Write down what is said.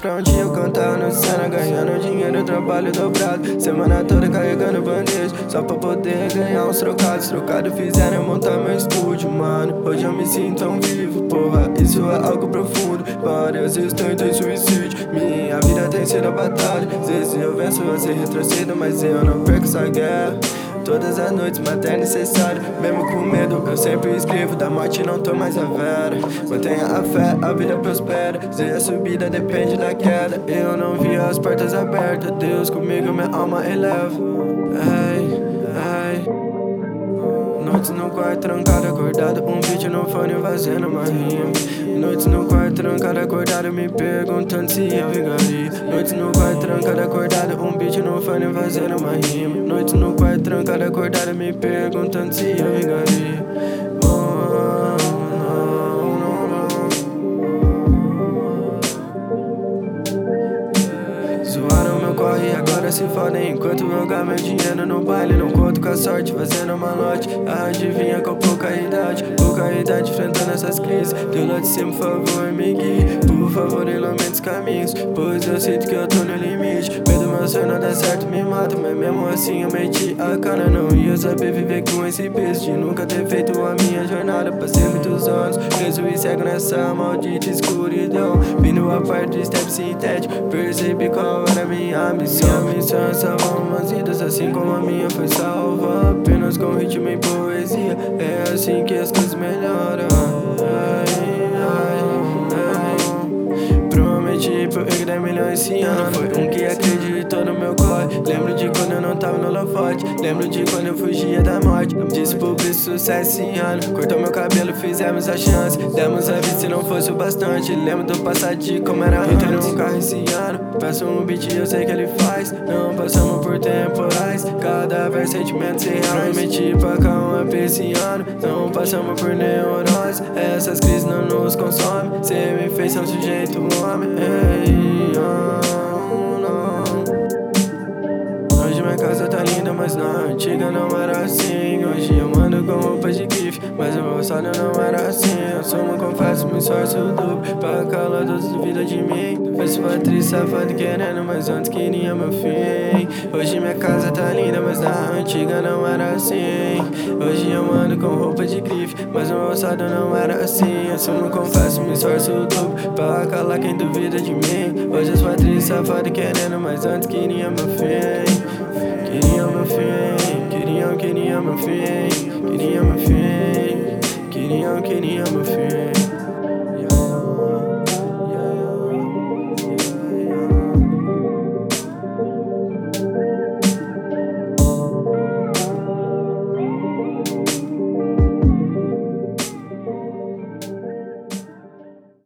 pra um dia eu cantar no cena, ganhando dinheiro, trabalho dobrado, semana toda carregando bandeja, só pra poder ganhar uns trocados. Trocado fizeram eu montar meu estúdio, mano. Hoje eu me sinto tão vivo, porra, isso é algo profundo. Várias vezes tentei suicídio, minha vida tem sido a batalha. Às vezes eu venço, você retrocedo, mas eu não perco essa guerra. Todas as noites, mas é necessário. Mesmo com medo, eu sempre escrevo. Da morte não tô mais a vera. Mantenha a fé, a vida prospera. Se a subida depende da queda. Eu não vi as portas abertas. Deus comigo, minha alma eleva. Ei, ei. Noites no quarto, trancado, acordado. Um beat no fone, fazendo uma rima. Noites no quarto, trancado, acordado, me perguntando se eu vingaria. Noites no quarto, trancado, acordado. Um beat no fone, fazendo uma rima. Noites no quarto, trancado, acordado, me perguntando se eu vingaria. Zoaram meu corre e agora se fodem enquanto eu ganho meu dinheiro no baile. Não conto com a sorte, fazendo malote. Adivinha com pouca idade enfrentando essas crises. Deus lá de cima, por favor, me guie. Por favor, ilumine os caminhos, pois eu sinto que eu tô no limite. Medo meu sonho não dá certo, me mata, mas mesmo assim eu meti a cara. Não ia saber viver com esse peso de nunca ter feito a minha jornada. Passei muitos anos preso e cego nessa maldita escuridão, vindo a parte do step sintético, percebi qual era a minha missão. Minha missão é salvar umas vidas, assim como a minha foi salva, apenas com ritmo e poesia. É assim que as coisas melhoram. Prometi pro eu 10 milhões esse ano. Foi um que acreditou no meu corre. Lembro de quando eu não tava no holofote. Lembro de quando eu fugia da morte. Disse pro sucesso esse ano. Cortou meu cabelo, fizemos a chance. Demos a vida se não fosse o bastante. Lembro do passado de como era antes. Entrei num carro esse ano. Peço um beat, eu sei que ele faz. Não passamos por temporais, cada vez sentimentos reais. Prometi pra cá um AP esse ano. Não passamos por neurose. Essas crises não nos consomem. Cê me fez ser um sujeito homem. Ei, hoje minha casa tá linda, mas na antiga não era assim. Hoje eu ando com roupas de grife, mas o meu sonho não era assim. Eu sumo, confesso, me esforço duplo pra calar todos duvidam de mim. Faz sua atriz safado querendo, mas antes queria meu fim. Hoje minha casa tá linda, mas na antiga não era assim. Hoje eu ando com roupa de grife, mas o meu sonho não era assim. Eu sumo, confesso, me esforço duplo pra calar quem duvida de mim. Hoje eu sou atriz safado querendo, mas antes queria meu fim. Queria meu fim, queria meu fim, queria meu fim, queria meu fim.